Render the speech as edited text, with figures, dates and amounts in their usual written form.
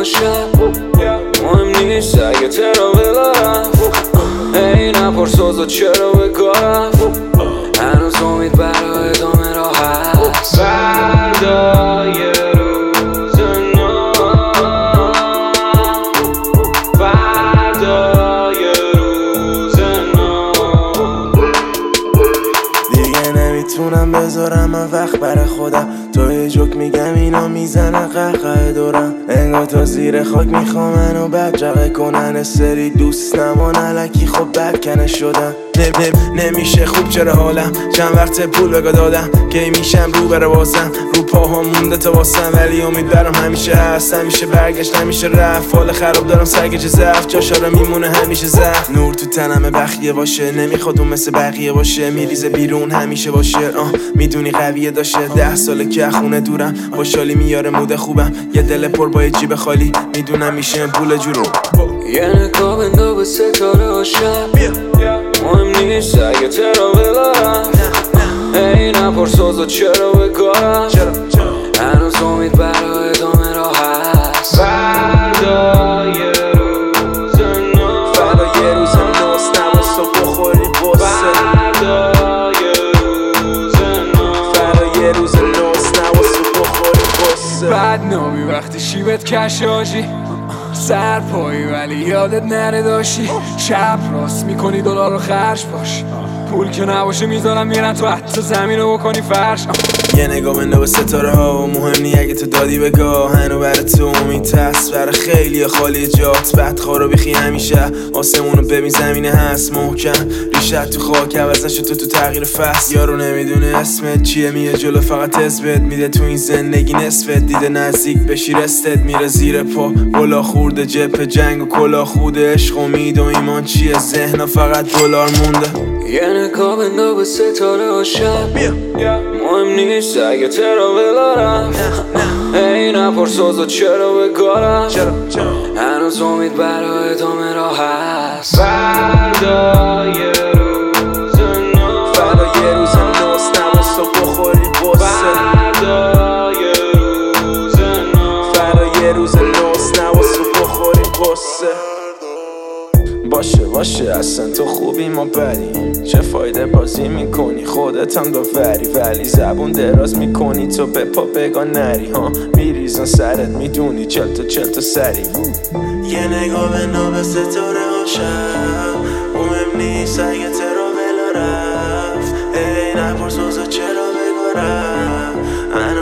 شب مهم نیست اگه تراول رفت ای نپرس اوضاع چرا به کار رفت هنوز امید برای ادامه راه هست فردا یه روز نو فردا یه روز نو دیگه نمیتونم بذارم من وقت برای خودم تو یه جوک میگم اینا میزنن قهقه دورم انگار تا زیر خاک میخوام منو بدجقه کنن سری دوست نمان علکی خب بدکنه شدم نمیشه خوب چرا حالم چند وقت پول بگا دادم که میشم رو بره بازم رو پاها مونده تا واسم ولی امید برام همیشه هست همیشه برگشت نمیشه رفت حال خراب دارم سرگیجه ضعف جاشارا میمونه همیشه زخم نور تو تنم بخیه باشه نمیخواد اون مثل بقیه باشه میریزه بیرون همیشه باشه میدونی قویه داشته 10 ساله که خونه دورم خوشحالی میاره مود خوبم یه دل پر با یه جیب خالی میدونم میشه پول جورو یه نگاه بنداز به ستاره ها شب مهم نیست اگه تراول رفت ای نپرس اوضاع چرا به کار رفت هنوز امید برای ادامه راه هست فردا یه روز نو فردا یه روز نوست نباست و بخوری قصه فردا یه روز نو فردا یه روز نوست نباست و بخوری قصه بدنامی وقتی شیبت کش آجی سر پایی ولی یادت نره داشتی شب راست میکنی دلار رو خرج باش پول که نباشه میذارم میرن تو حتی زمین رو بکنی فرش یه نگاه بنده به ستاره ها و مهم نی اگه تو دادی بگاه هنو برای تو امید هست برای خیلی خالی جات بدخواه رو بیخی همیشه آسمون رو ببین زمینه هست محکم ریشت تو خاک عوض نشد تو تغییر فصل یارو نمیدونه اسمت چیه میه جلو فقط حزبت میده تو این زندگی نصفت دیده نزدیک بشی رستت میره زیر پا گلا خورده جپ جنگ و کلا خوده عشق امید و ایمان چیه ذهن فقط دلار مونده یه نگاه بنداز به ستاره ها شب مهم نیست اگه تراول رفت ای نپرس اوضاع چرا به کار رفت هنوز امید برای ادامه راه هست فردا یه روز نو فردا یه روز نوست نباست و بخوری قصه فردا یه روز نو فردا یه روز نوست نباست و بخوری قصه باشه اصلا تو خوبی ما بدیم چه فایده بازی میکنی خودت هم داوری ولی زبون دراز میکنی تو به پا بگا نری ها میریزن سرت میدونی چل تا سری یه نگاه به ناب ستاره ها شب مهم نیست اگه تراول رفت ای نپرس اوضاع چرا بگارم